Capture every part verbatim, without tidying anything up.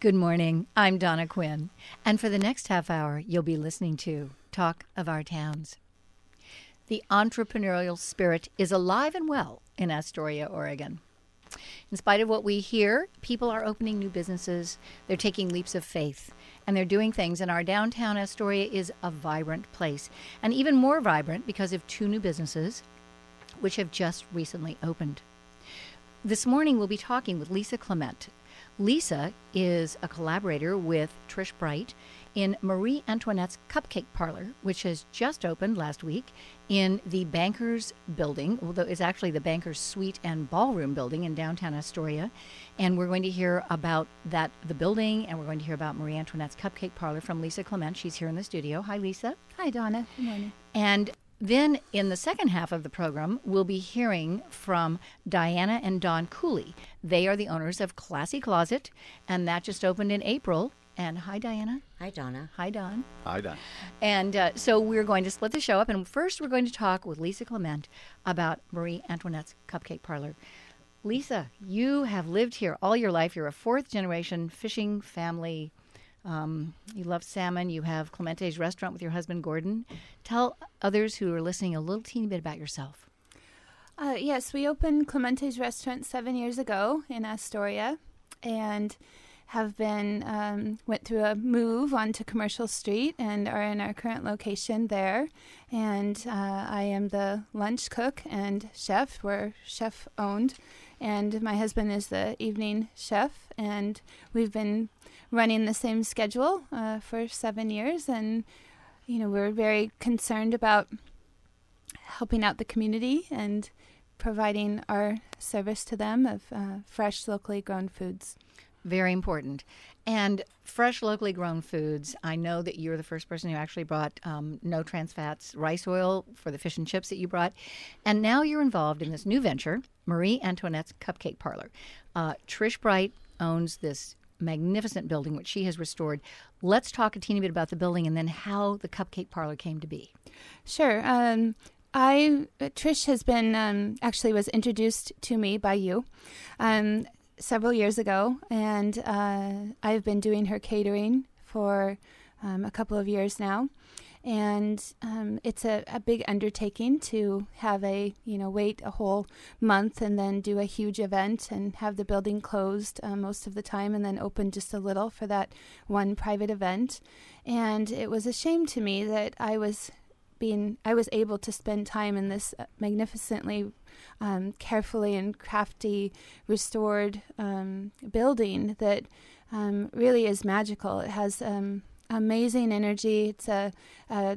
Good morning. I'm Donna Quinn. And for the next half hour, you'll be listening to Talk of Our Towns. The entrepreneurial spirit is alive and well in Astoria, Oregon. In spite of what we hear, people are opening new businesses, they're taking leaps of faith, and they're doing things. And our downtown Astoria is a vibrant place, and even more vibrant because of two new businesses which have just recently opened. This morning, we'll be talking with Lisa Clement. Lisa is a collaborator with Trish Bright in Marie Antoinette's Cupcake Parlor, which has just opened last week in the Bankers Building. Although it's actually the Bankers Suite and Ballroom Building in downtown Astoria. And we're going to hear about that, the building, and we're going to hear about Marie Antoinette's Cupcake Parlor from Lisa Clement. She's here in the studio. Hi, Lisa. Hi, Donna. Good morning. And then in the second half of the program, we'll be hearing from Diana and Don Cooley. They are the owners of Classy Closet, and that just opened in April. And hi, Diana. Hi, Donna. Hi, Don. Hi, Don. And uh, so we're going to split the show up. And first, we're going to talk with Lisa Clement about Marie Antoinette's Cupcake Parlor. Lisa, you have lived here all your life. You're a fourth-generation fishing family. Um, you love salmon. You have Clemente's restaurant with your husband, Gordon. Tell others who are listening a little teeny bit about yourself. Uh, yes, we opened Clemente's restaurant seven years ago in Astoria, and have been um, went through a move onto Commercial Street and are in our current location there. And uh, I am the lunch cook and chef. We're chef owned, and my husband is the evening chef. And we've been running the same schedule uh, for seven years, and you know we're very concerned about helping out the community and providing our service to them of uh, fresh, locally grown foods. Very important. And fresh, locally grown foods. I know that you're the first person who actually brought um, no trans fats rice oil for the fish and chips that you brought. And now you're involved in this new venture, Marie Antoinette's Cupcake Parlor. Uh, Trish Bright owns this magnificent building, which she has restored. Let's talk a teeny bit about the building and then how the Cupcake Parlor came to be. Sure. Um, I Trish has been, um, actually was introduced to me by you. Um several years ago, and uh, I've been doing her catering for um, a couple of years now. And um, it's a, a big undertaking to have a, you know, wait a whole month and then do a huge event and have the building closed uh, most of the time and then open just a little for that one private event. And it was a shame to me that I was being, I was able to spend time in this magnificently Um, carefully and crafty restored um, building that um, really is magical. It has um, amazing energy. It's a, a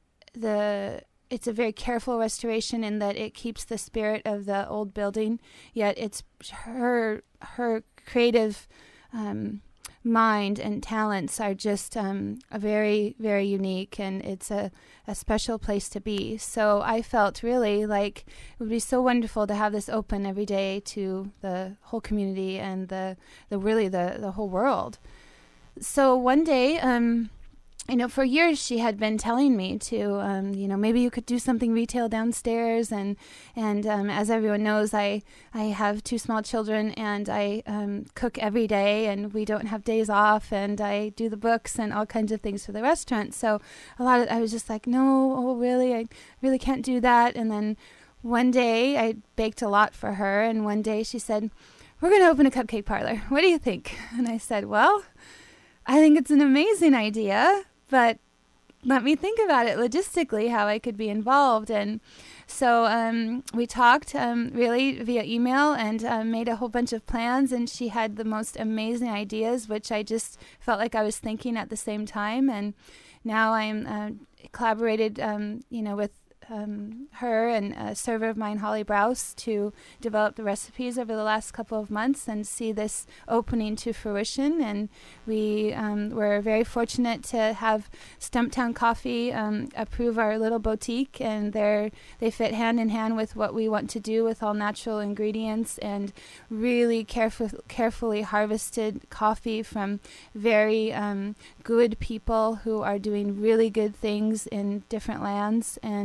the it's a very careful restoration in that it keeps the spirit of the old building, yet it's her her creative um, mind and talents are just um, a very, very unique, and it's a, a special place to be. So I felt really like it would be so wonderful to have this open every day to the whole community and the, the really the, the whole world. So one day, um, you know, for years she had been telling me to, um, you know, maybe you could do something retail downstairs. And and um, as everyone knows, I, I have two small children, and I um, cook every day, and we don't have days off, and I do the books and all kinds of things for the restaurant. So a lot of I was just like, no, oh, really? I really can't do that. And then one day I baked a lot for her, and one day she said, we're going to open a cupcake parlor. What do you think? And I said, well, I think it's an amazing idea, but let me think about it logistically, how I could be involved. And so um, we talked um, really via email and uh, made a whole bunch of plans, and she had the most amazing ideas, which I just felt like I was thinking at the same time. And now I'm uh, collaborated, um, you know, with Um, her and a server of mine, Holly Browse, to develop the recipes over the last couple of months and see this opening to fruition. And we um, were very fortunate to have Stumptown Coffee um, approve our little boutique, and they're, they fit hand in hand with what we want to do with all natural ingredients and really careful, carefully harvested coffee from very um, good people who are doing really good things in different lands. And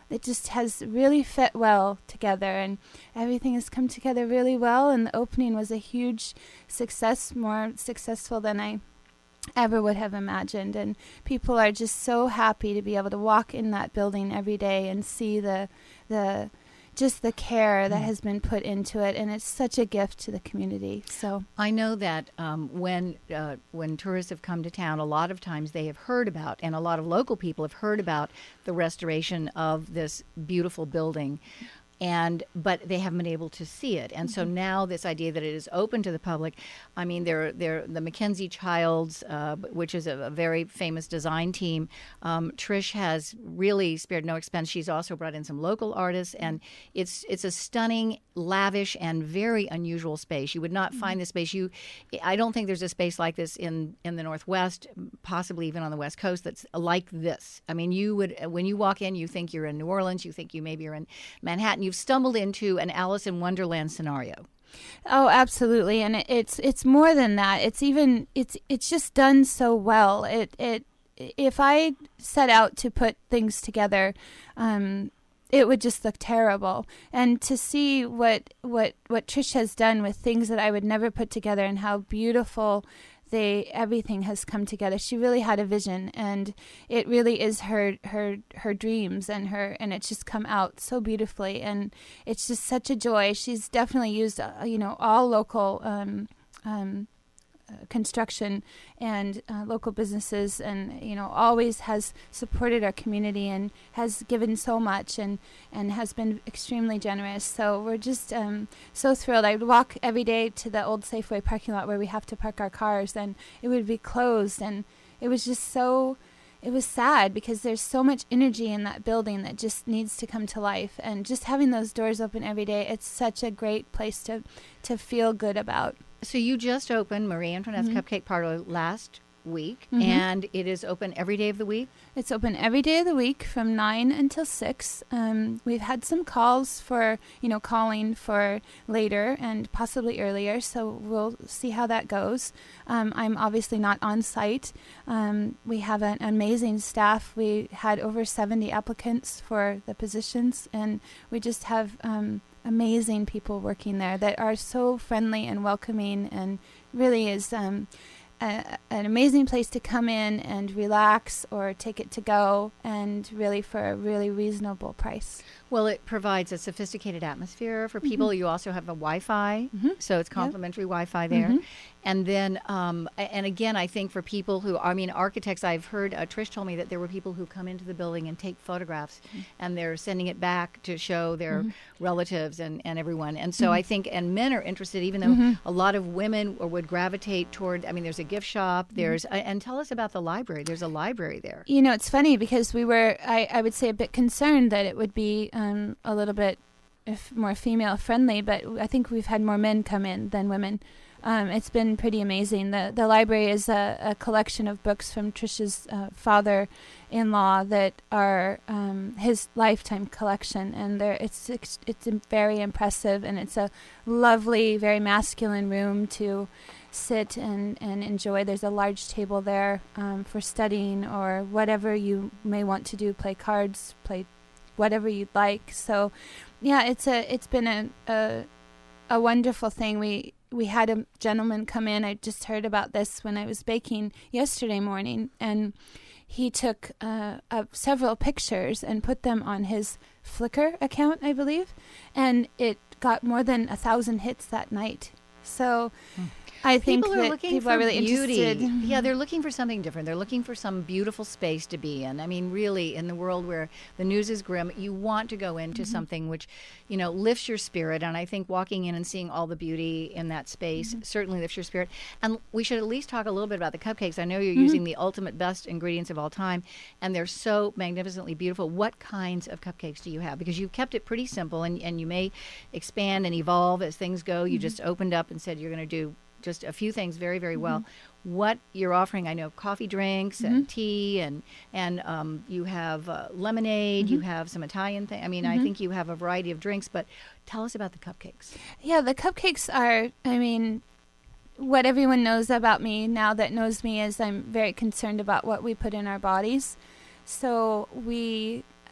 it just has really fit well together, and everything has come together really well, and the opening was a huge success, more successful than I ever would have imagined, and people are just so happy to be able to walk in that building every day and see the the just the care that has been put into it, and it's such a gift to the community. So I know that um, when uh, when tourists have come to town, a lot of times they have heard about, and a lot of local people have heard about the restoration of this beautiful building. And but they haven't been able to see it, and mm-hmm. so now this idea that it is open to the public. I mean, they're, they're the Mackenzie Childs, uh, which is a, a very famous design team. Um, Trish has really spared no expense. She's also brought in some local artists, and it's it's a stunning, lavish, and very unusual space. You would not mm-hmm. find this space. You, I don't think there's a space like this in in the Northwest, possibly even on the West Coast, that's like this. I mean, you would when you walk in, you think you're in New Orleans, you think you maybe you're in Manhattan. You've stumbled into an Alice in Wonderland scenario. Oh, absolutely, and it, it's it's more than that. It's even it's it's just done so well. It it if I set out to put things together, um, it would just look terrible. And to see what what what Trish has done with things that I would never put together, and how beautiful they everything has come together. She really had a vision, and it really is her her her dreams, and her and it's just come out so beautifully, and it's just such a joy. She's definitely used uh, you know all local um, um, uh, construction and uh, local businesses, and you know always has supported our community and has given so much, and and has been extremely generous. So we're just um, so thrilled. I would walk every day to the old Safeway parking lot where we have to park our cars, and it would be closed, and it was just so it was sad because there's so much energy in that building that just needs to come to life, and just having those doors open every day, it's such a great place to to feel good about. So you just opened Marie Antoinette's mm-hmm. Cupcake Parlor last week, mm-hmm. and it is open every day of the week? It's open every day of the week from nine until six. Um, we've had some calls for, you know, calling for later and possibly earlier, so we'll see how that goes. Um, I'm obviously not on site. Um, we have an amazing staff. We had over seventy applicants for the positions, and we just have um, amazing people working there that are so friendly and welcoming, and really is um, a, an amazing place to come in and relax or take it to go, and really for a really reasonable price. Well, it provides a sophisticated atmosphere for people. Mm-hmm. You also have a Wi-Fi, mm-hmm. so it's complimentary yep. Wi-Fi there. Mm-hmm. And then, um, and again, I think for people who, I mean, architects, I've heard, uh, Trish told me that there were people who come into the building and take photographs, mm-hmm. and they're sending it back to show their mm-hmm. relatives and, and everyone. And so mm-hmm. I think, and men are interested, even though mm-hmm. a lot of women would gravitate toward, I mean, there's a gift shop, there's, mm-hmm. uh, and tell us about the library. There's a library there. You know, it's funny because we were, I, I would say, a bit concerned that it would be um, a little bit if more female friendly, but I think we've had more men come in than women. Um, it's been pretty amazing. The the library is a, a collection of books from Trish's uh, father-in-law that are um, his lifetime collection, and they're, it's, it's it's very impressive, and it's a lovely, very masculine room to sit and, and enjoy. There's a large table there um, for studying or whatever you may want to do, play cards, play whatever you'd like. So, yeah, it's a it's been a a, a wonderful thing. We we had a gentleman come in. I just heard about this when I was baking yesterday morning, and he took uh, uh, several pictures and put them on his Flickr account, I believe, and it got more than a thousand hits that night. So. Hmm. I think people are that looking people for are really beauty. interested. Yeah, they're looking for something different. They're looking for some beautiful space to be in. I mean, really, in the world where the news is grim, you want to go into mm-hmm. something which, you know, lifts your spirit. And I think walking in and seeing all the beauty in that space mm-hmm. certainly lifts your spirit. And we should at least talk a little bit about the cupcakes. I know you're mm-hmm. using the ultimate best ingredients of all time, and they're so magnificently beautiful. What kinds of cupcakes do you have? Because you've kept it pretty simple, and, and you may expand and evolve as things go. You mm-hmm. just opened up and said you're going to do just a few things very, very well. Mm-hmm. What you're offering, I know coffee drinks mm-hmm. and tea, and and um, you have uh, lemonade, mm-hmm. you have some Italian thing. I mean, mm-hmm. I think you have a variety of drinks, but tell us about the cupcakes. Yeah, the cupcakes are, I mean, what everyone knows about me now that knows me is I'm very concerned about what we put in our bodies. So we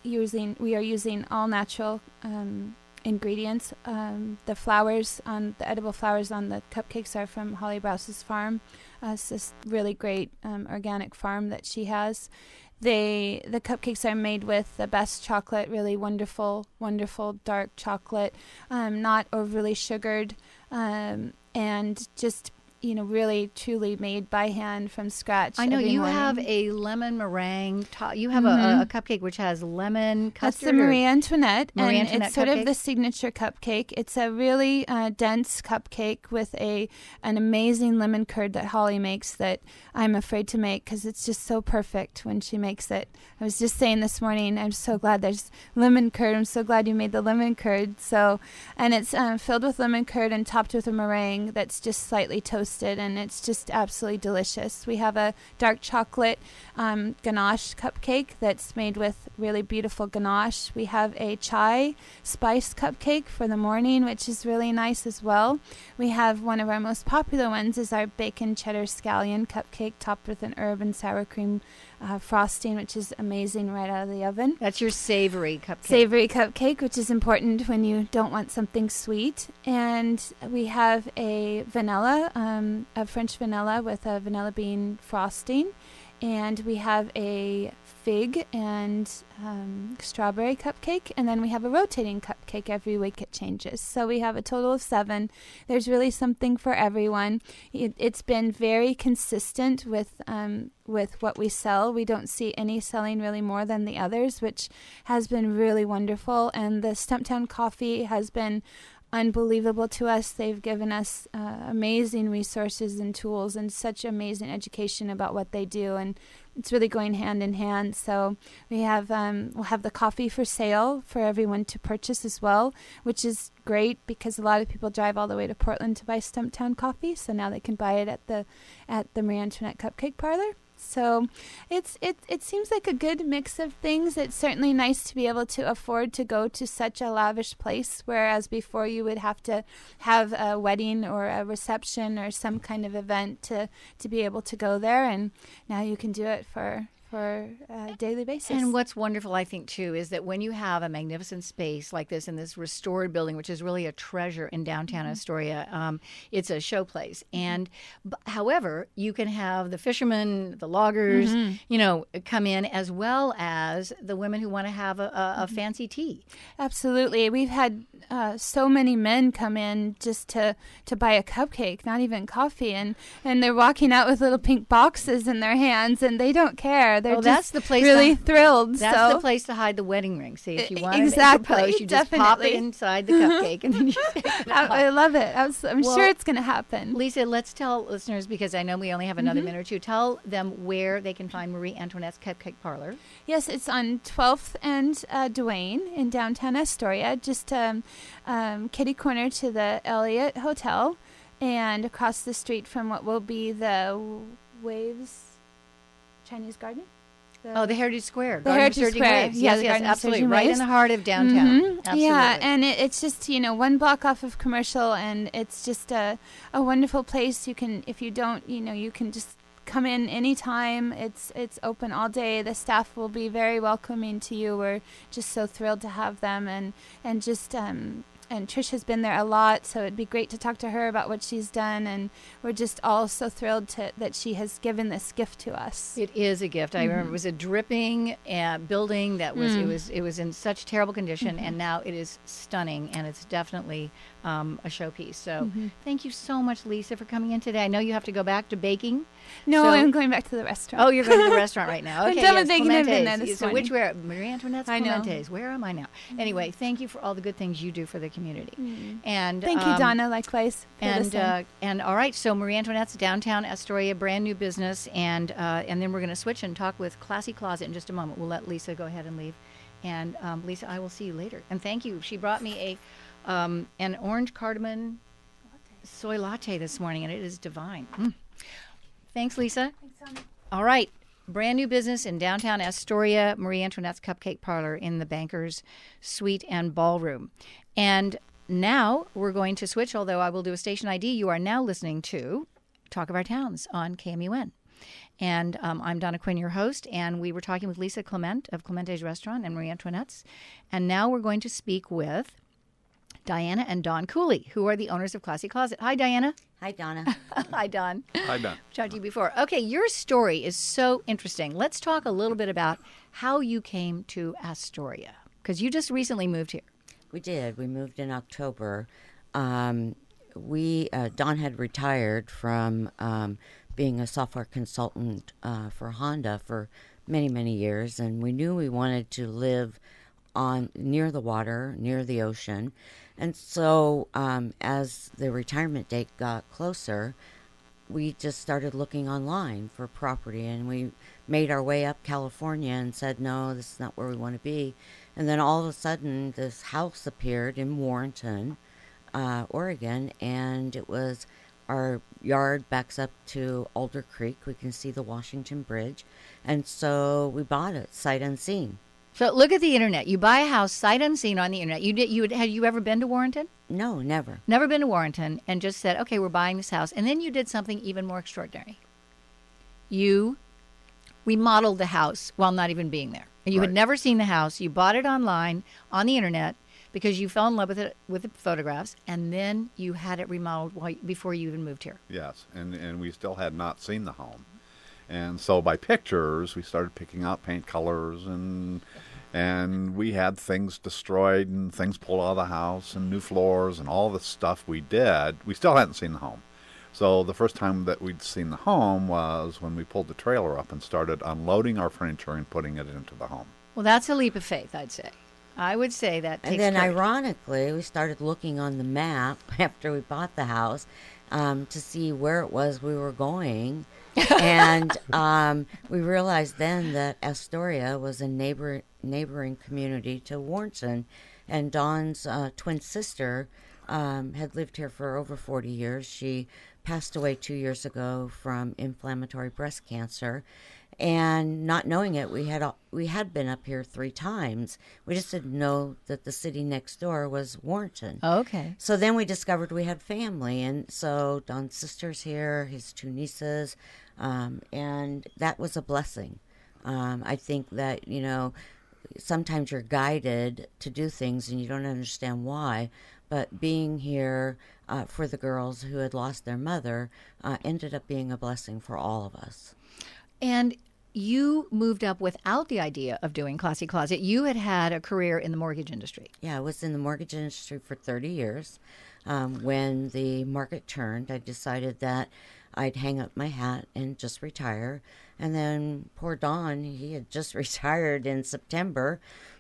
using we are using all natural um, ingredients. Um, the flowers on the edible flowers on the cupcakes are from Holly Browse's farm. Uh, it's this really great um, organic farm that she has. They the cupcakes are made with the best chocolate, really wonderful, wonderful dark chocolate, um, not overly sugared, um, and just you know really truly made by hand from scratch. I know every you morning. have a lemon meringue. To- you have Mhm. a, a cupcake which has lemon custard. That's the Marie Antoinette, Marie and Antoinette it's sort cupcake? of the signature cupcake. It's a really uh, dense cupcake with a an amazing lemon curd that Holly makes that I'm afraid to make because it's just so perfect when she makes it. I was just saying this morning, I'm so glad there's lemon curd. I'm so glad you made the lemon curd. So, and it's um, filled with lemon curd and topped with a meringue that's just slightly toasted, and it's just absolutely delicious. We have a dark chocolate um, ganache cupcake that's made with really beautiful ganache. We have a chai spice cupcake for the morning, which is really nice as well. We have one of our most popular ones is our bacon cheddar scallion cupcake topped with an herb and sour cream uh, frosting, which is amazing right out of the oven. That's your savory cupcake. Savory cupcake, which is important when you don't want something sweet. And we have a vanilla, um, a French vanilla with a vanilla bean frosting. And we have a fig and um, strawberry cupcake. And then we have a rotating cupcake every week. It changes. So we have a total of seven. There's really something for everyone. It, it's been very consistent with um, with what we sell. We don't see any selling really more than the others, which has been really wonderful. And the Stumptown Coffee has been unbelievable to us. They've given us uh, amazing resources and tools and such amazing education about what they do, and it's really going hand in hand. So we have um, we'll have the coffee for sale for everyone to purchase as well, which is great because a lot of people drive all the way to Portland to buy Stumptown coffee, so now they can buy it at the at the Marie Antoinette Cupcake Parlor. So it's it it seems like a good mix of things. It's certainly nice to be able to afford to go to such a lavish place, whereas before you would have to have a wedding or a reception or some kind of event to, to be able to go there, and now you can do it for for a daily basis. And what's wonderful, I think, too, is that when you have a magnificent space like this in this restored building, which is really a treasure in downtown mm-hmm. Astoria, um, it's a showplace. And b- however, you can have the fishermen, the loggers, mm-hmm. you know, come in, as well as the women who want to have a, a, a mm-hmm. fancy tea. Absolutely. We've had uh, so many men come in just to, to buy a cupcake, not even coffee, and, and they're walking out with little pink boxes in their hands, and they don't care. They're well, just that's the place really to, thrilled. That's so. the place to hide the wedding ring. See, if you want exactly, to make a pose, you just definitely. pop it inside the cupcake, and then you take it I, I love it. I was, I'm well, sure it's going to happen. Lisa, let's tell listeners, because I know we only have another mm-hmm. minute or two, tell them where they can find Marie Antoinette's Cupcake Parlor. Yes, it's on twelfth and uh, Duane in downtown Astoria, just um, um, kitty corner to the Elliott Hotel, and across the street from what will be the Waves Chinese Garden. The, oh, the Heritage Square. The Heritage Square. Waves. Yeah, Yes, yes, absolutely. Right Waves. in the heart of downtown. Mm-hmm. Absolutely. Yeah, and it, it's just, you know, one block off of Commercial, and it's just a, a wonderful place. You can, if you don't, you know, you can just come in anytime. It's it's open all day. The staff will be very welcoming to you. We're just so thrilled to have them, and, and just... Um, And Trish has been there a lot, so it'd be great to talk to her about what she's done. And we're just all so thrilled to, that she has given this gift to us. It is a gift. I mm-hmm. remember it was a dripping uh, building that was mm. it was it was in such terrible condition, mm-hmm. and now it is stunning, and it's definitely um, a showpiece. So mm-hmm. thank you so much, Lisa, for coming in today. I know you have to go back to baking. No, so, I'm going back to the restaurant. Oh, you're going to the restaurant right now. Okay, I'm done yes, with baking. I've been there this so morning. which where Marie Antoinette's I know. Clementes? Where am I now? Mm-hmm. Anyway, thank you for all the good things you do for the community. Mm-hmm. And thank um, you, Donna. Likewise. And uh, and all right, so Marie Antoinette's downtown Astoria, brand new business, and uh, and then we're going to switch and talk with Classy Closet in just a moment. We'll let Lisa go ahead and leave, and um, Lisa, I will see you later. And thank you. She brought me a um, an orange cardamom latte. soy latte this morning, and it is divine. Mm. Thanks, Lisa. Thanks, Donna. All right. Brand new business in downtown Astoria, Marie Antoinette's Cupcake Parlor in the Bankers Suite and Ballroom. And now we're going to switch, although I will do a station I D. You are now listening to Talk of Our Towns on K M U N. And um, I'm Donna Quinn, your host, and we were talking with Lisa Clement of Clemente's Restaurant and Marie Antoinette's. And now we're going to speak with Diana and Don Cooley, who are the owners of Classy Closet. Hi, Diana. Hi, Donna. Hi, Don. Hi, Don. Talked to you before. Okay, your story is so interesting. Let's talk a little bit about how you came to Astoria, because you just recently moved here. We did. We moved in October. Um, we uh, Don had retired from um, being a software consultant uh, for Honda for many, many years, and we knew we wanted to live on near the water, near the ocean. And so um, as the retirement date got closer, we just started looking online for property, and we made our way up California and said, no, this is not where we want to be. And then all of a sudden, this house appeared in Warrenton, uh, Oregon, and it was, our yard backs up to Alder Creek. We can see the Washington Bridge. And so we bought it, sight unseen. So look at the internet. You buy a house sight unseen on the internet. You did. You had, had you ever been to Warrenton? No, never. Never been to Warrenton, and just said, okay, we're buying this house. And then you did something even more extraordinary. You remodeled the house while not even being there. You Right. had never seen the house. You bought it online on the internet because you fell in love with it with the photographs, and then you had it remodeled while, before you even moved here. Yes, and, and we still had not seen the home. And so by pictures, we started picking out paint colors, and and we had things destroyed and things pulled out of the house and new floors and all the stuff we did. We still hadn't seen the home. So the first time that we'd seen the home was when we pulled the trailer up and started unloading our furniture and putting it into the home. Well, that's a leap of faith, I'd say. I would say that takes And then courage. ironically, we started looking on the map after we bought the house um, to see where it was we were going. and um, we realized then that Astoria was a neighbor neighboring community to Warrenton, and Dawn's uh, twin sister um, had lived here for over forty years. She passed away two years ago from inflammatory breast cancer, and not knowing it, we had al- we had been up here three times. We just didn't know that the city next door was Warrenton. Okay. So then we discovered we had family, and so Don's sister's here, his two nieces, um, and that was a blessing. Um, I think that, you know, sometimes you're guided to do things and you don't understand why, but being here uh, for the girls who had lost their mother uh, ended up being a blessing for all of us. And you moved up without the idea of doing Classy Closet. You had had a career in the mortgage industry. Yeah, I was in the mortgage industry for thirty years. Um, when the market turned, I decided that I'd hang up my hat and just retire. And then poor Don, he had just retired in September.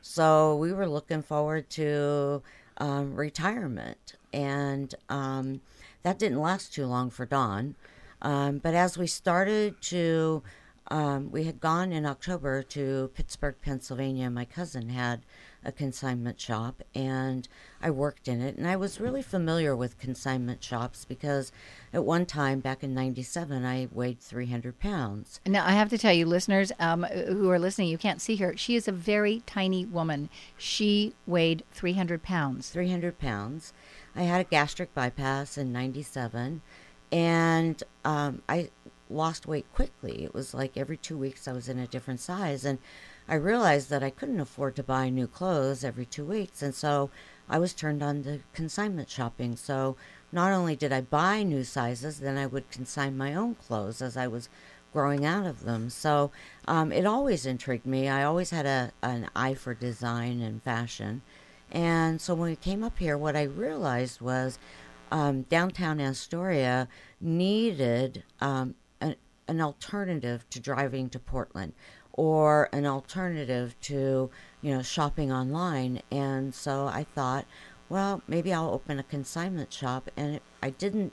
So we were looking forward to um, retirement. And um, that didn't last too long for Don. Um, but as we started to, um, we had gone in October to Pittsburgh, Pennsylvania. My cousin had a consignment shop, and I worked in it. And I was really familiar with consignment shops because at one time, back in ninety-seven, I weighed three hundred pounds. Now, I have to tell you, listeners um, who are listening, you can't see her. She is a very tiny woman. She weighed three hundred pounds. three hundred pounds. I had a gastric bypass in ninety-seven, and um, I lost weight quickly. It was like every two weeks I was in a different size, and I realized that I couldn't afford to buy new clothes every two weeks, and so I was turned on to consignment shopping. So not only did I buy new sizes, then I would consign my own clothes as I was growing out of them. So um, it always intrigued me. I always had a an eye for design and fashion. And so when we came up here, what I realized was um, downtown Astoria needed um, a, an alternative to driving to Portland, or an alternative to, you know, shopping online. And so I thought, well, maybe I'll open a consignment shop. And it, I didn't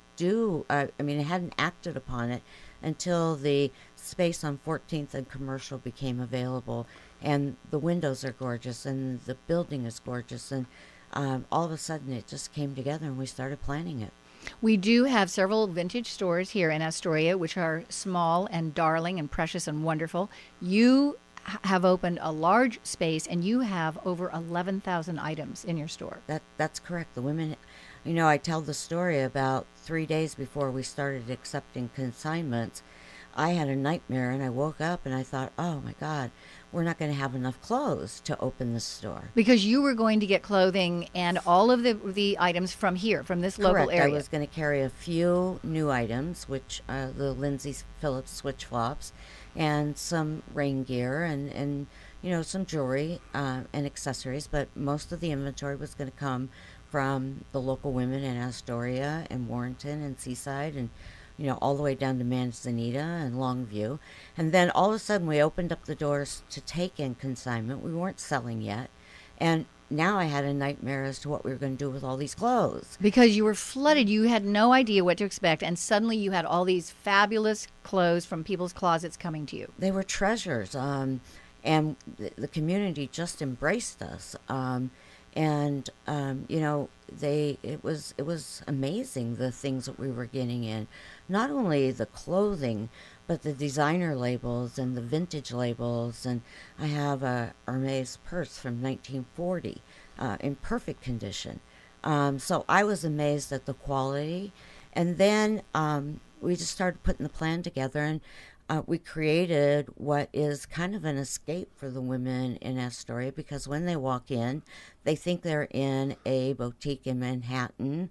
do, uh, I mean, I hadn't acted upon it until the space on fourteenth and Commercial became available. And the windows are gorgeous, and the building is gorgeous. And um, all of a sudden it just came together, and we started planning it. We do have several vintage stores here in Astoria, which are small and darling and precious and wonderful. You h- have opened a large space, and you have over eleven thousand items in your store. That That's correct. The women, you know, I tell the story about three days before we started accepting consignments. I had a nightmare, and I woke up and I thought, oh my God, we're not going to have enough clothes to open this store. Because you were going to get clothing and all of the the items from here, from this local Correct. area. I was going to carry a few new items, which uh, the Lindsay Phillips switch flops, and some rain gear, and, and you know, some jewelry uh, and accessories. But most of the inventory was going to come from the local women in Astoria and Warrenton and Seaside, and you know, all the way down to Manzanita and Longview. And then all of a sudden we opened up the doors to take in consignment. We weren't selling yet. And now I had a nightmare as to what we were going to do with all these clothes. Because you were flooded. You had no idea what to expect. And suddenly you had all these fabulous clothes from people's closets coming to you. They were treasures. Um, and the, the community just embraced us. Um, and, um, you know, they it was it was amazing, the things that we were getting in. Not only the clothing, but the designer labels and the vintage labels. And I have a Hermes purse from nineteen forty uh, in perfect condition. Um, so I was amazed at the quality. And then um, we just started putting the plan together, and uh, we created what is kind of an escape for the women in Astoria, because when they walk in, they think they're in a boutique in Manhattan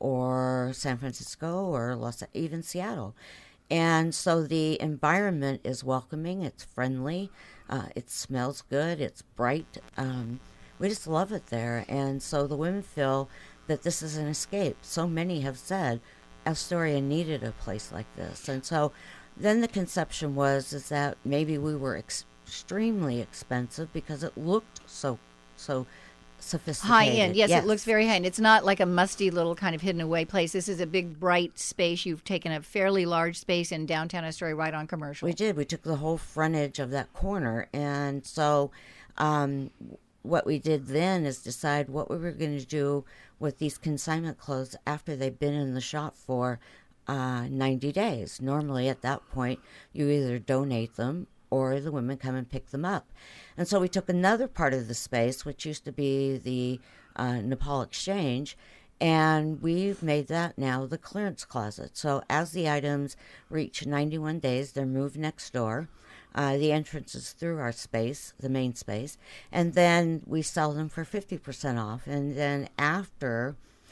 or San Francisco or Los, even Seattle. And so the environment is welcoming, it's friendly, uh, it smells good, it's bright. Um, we just love it there. And so the women feel that this is an escape. So many have said Astoria needed a place like this. And so then the conception was is that maybe we were ex- extremely expensive because it looked so so sophisticated. High end. Yes, yes, it looks very high end. It's not like a musty little kind of hidden away place. This is a big, bright space. You've taken a fairly large space in downtown Astoria right on Commercial. We did. We took the whole frontage of that corner. And so um, what we did then is decide what we were going to do with these consignment clothes after they've been in the shop for uh, ninety days. Normally at that point, you either donate them or the women come and pick them up. And so we took another part of the space, which used to be the uh, Nepal Exchange, and we've made that now the clearance closet. So as the items reach ninety-one days, they're moved next door. Uh, the entrance is through our space, the main space, and then we sell them for fifty percent off. And then after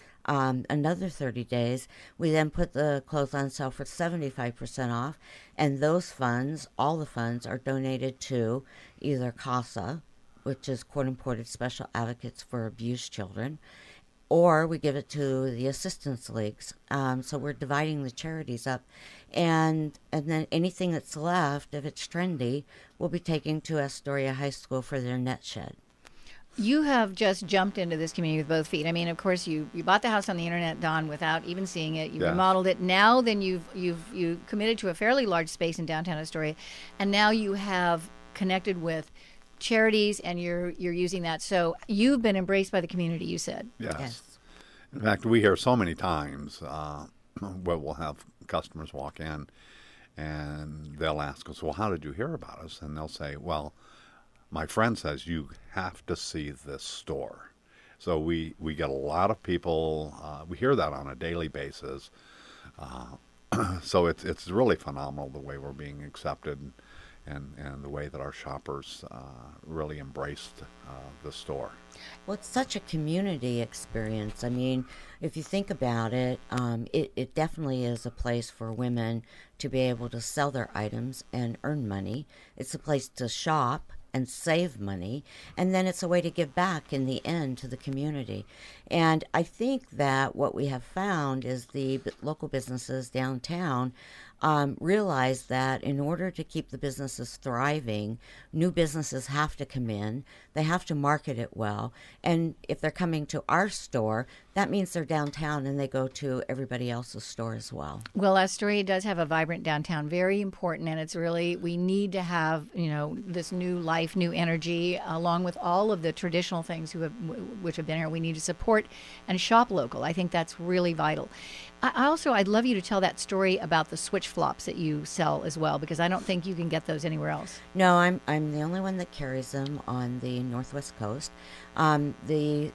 Um, another thirty days, we then put the clothes on sale for seventy-five percent off, and those funds, all the funds, are donated to either CASA, which is Court Imported Special Advocates for Abused Children, or we give it to the assistance leagues. Um, so we're dividing the charities up, and and then anything that's left, if it's trendy, will be taken to Astoria High School for their net shed. You have just jumped into this community with both feet. I mean, of course, you, you bought the house on the internet, Don, without even seeing it. You Yeah. remodeled it. Now, then you've you've you committed to a fairly large space in downtown Astoria, and now you have connected with charities, and you're you're using that. So you've been embraced by the community. You said. Yes. Yes. In fact, we hear so many times uh, where we'll have customers walk in and they'll ask us, well, how did you hear about us? And they'll say, well, my friend says you have to see this store. So we, we get a lot of people, uh, we hear that on a daily basis. Uh, so it's it's really phenomenal the way we're being accepted and, and the way that our shoppers uh, really embraced uh, the store. Well, it's such a community experience. I mean, if you think about it, um, it, it definitely is a place for women to be able to sell their items and earn money. It's a place to shop and save money, and then it's a way to give back in the end to the community. And I think that what we have found is the b- local businesses downtown um, realize that in order to keep the businesses thriving, new businesses have to come in, they have to market it well, and if they're coming to our store, that means they're downtown and they go to everybody else's store as well. Well, Astoria does have a vibrant downtown, very important, and it's really, we need to have, you know, this new life, new energy, along with all of the traditional things who have, which have been here. We need to support and shop local. I think that's really vital. I I also, I'd love you to tell that story about the switch flops that you sell as well, because I don't think you can get those anywhere else. No, I'm I'm the only one that carries them on the Northwest Coast. Um, the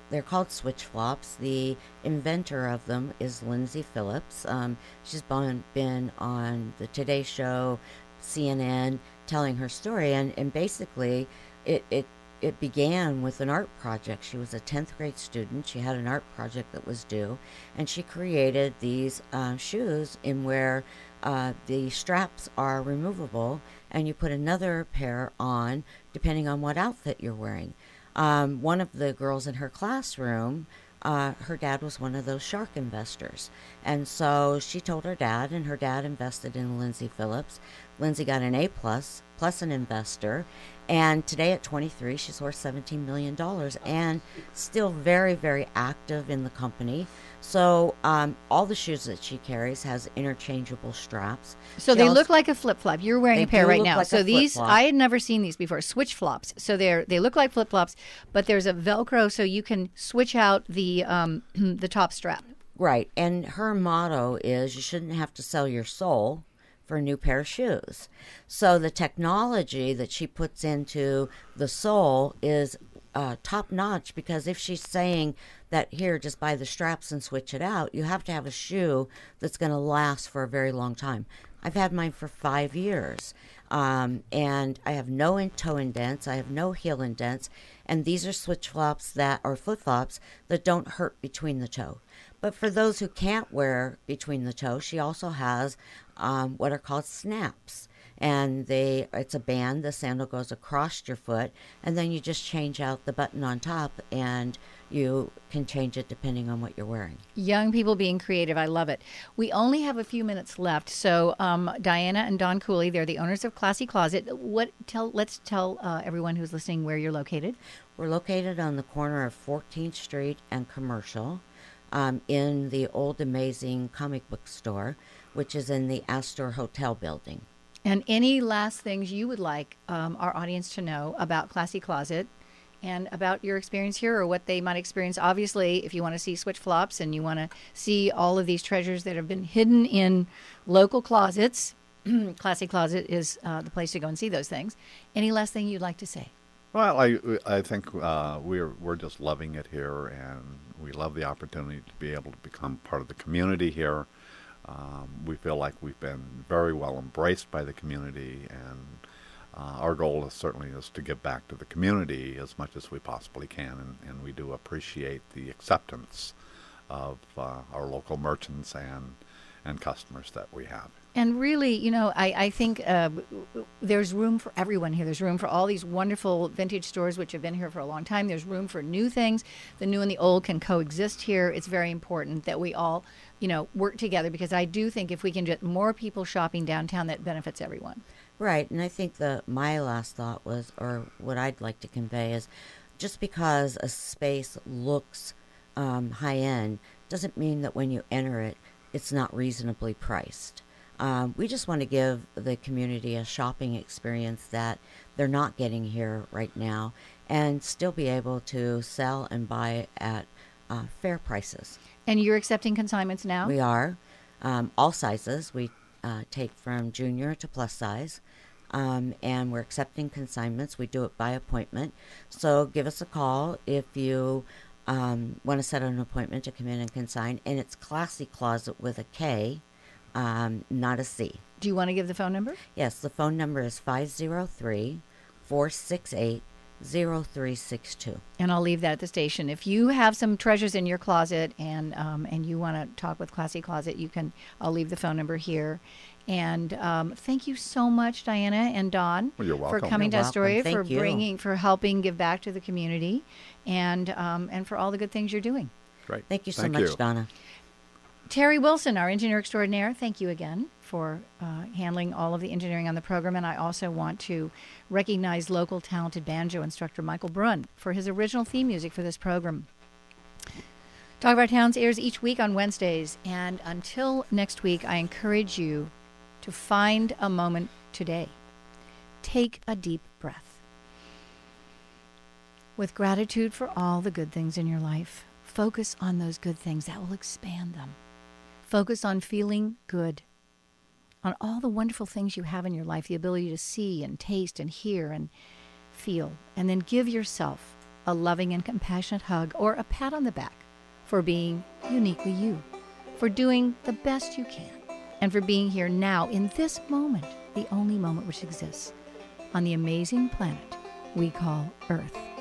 they're called switch flops. The inventor of them is Lindsay Phillips. Um, she's been, been on the Today Show, C N N, telling her story, and, and basically it, it it began with an art project. She was a tenth grade student. She had an art project that was due, and she created these uh, shoes in where uh, the straps are removable, and you put another pair on depending on what outfit you're wearing. Um, one of the girls in her classroom, uh, her dad was one of those shark investors. And so she told her dad, and her dad invested in Lindsay Phillips. Lindsay got an A plus, plus an investor. And today at twenty-three, she's worth seventeen million dollars and still very, very active in the company. So um, all the shoes that she carries has interchangeable straps. So She they also- look like a flip flop. You're wearing They a pair do right look now. like so a these flip-flop. I had never seen these before. Switch flops. So they're they look like flip flops, but there's a Velcro so you can switch out the um, the top strap. Right. And her motto is you shouldn't have to sell your soul for a new pair of shoes. So the technology that she puts into the sole is uh, top notch, because if she's saying that here, just buy the straps and switch it out, you have to have a shoe that's going to last for a very long time. I've had mine for five years. Um, and I have no in- toe indents. I have no heel indents. And these are switch flops that are flip flops that don't hurt between the toe. But for those who can't wear between the toe, she also has um, what are called snaps. And they it's a band. The sandal goes across your foot, and then you just change out the button on top, and you can change it depending on what you're wearing. Young people being creative. I love it. We only have a few minutes left. So um, Diana and Don Cooley, they're the owners of Classy Closet. What tell? Let's tell uh, everyone who's listening where you're located. We're located on the corner of fourteenth Street and Commercial, um, in the old amazing comic book store, which is in the Astor Hotel building. And any last things you would like um, our audience to know about Classy Closet and about your experience here, or what they might experience? Obviously, if you want to see switch flops and you want to see all of these treasures that have been hidden in local closets, Classy Closet is uh, the place to go and see those things. Any last thing you'd like to say? Well, I I think uh, we're we're just loving it here, and we love the opportunity to be able to become part of the community here. Um, we feel like we've been very well embraced by the community, and uh, our goal is certainly is to give back to the community as much as we possibly can, and, and we do appreciate the acceptance of uh, our local merchants and and customers that we have. And really, you know, I, I think uh, there's room for everyone here. There's room for all these wonderful vintage stores which have been here for a long time. There's room for new things. The new and the old can coexist here. It's very important that we all, you know, work together, because I do think if we can get more people shopping downtown, that benefits everyone. Right, and I think the my last thought was, or what I'd like to convey is, just because a space looks um, high-end doesn't mean that when you enter it, it's not reasonably priced. Um, we just want to give the community a shopping experience that they're not getting here right now, and still be able to sell and buy at uh, fair prices. And you're accepting consignments now? We are. Um, all sizes. We uh, take from junior to plus size. Um, and we're accepting consignments. We do it by appointment. So give us a call if you um, want to set an appointment to come in and consign. And it's Classy Closet with a K, um, not a C. Do you want to give the phone number? Yes, the phone number is five oh three, four six eight, oh three six two. And I'll leave that at the station. If you have some treasures in your closet and um, and you want to talk with Classy Closet, you can. I'll leave the phone number here. And um, thank you so much, Diana and Don, Well, you're for welcome. coming You're to Astoria, welcome. for Thank you. bringing, for helping give back to the community, and um, and for all the good things you're doing. Great. Thank you so Thank much, you. Donna. Terry Wilson, our engineer extraordinaire, thank you again for uh, handling all of the engineering on the program. And I also want to recognize local talented banjo instructor Michael Brunn for his original theme music for this program. Talk of Our Towns airs each week on Wednesdays. And until next week, I encourage you to find a moment today. Take a deep breath. With gratitude for all the good things in your life, focus on those good things. That will expand them. Focus on feeling good, on all the wonderful things you have in your life, the ability to see and taste and hear and feel. And then give yourself a loving and compassionate hug, or a pat on the back for being uniquely you, for doing the best you can, and for being here now in this moment, the only moment which exists on the amazing planet we call Earth.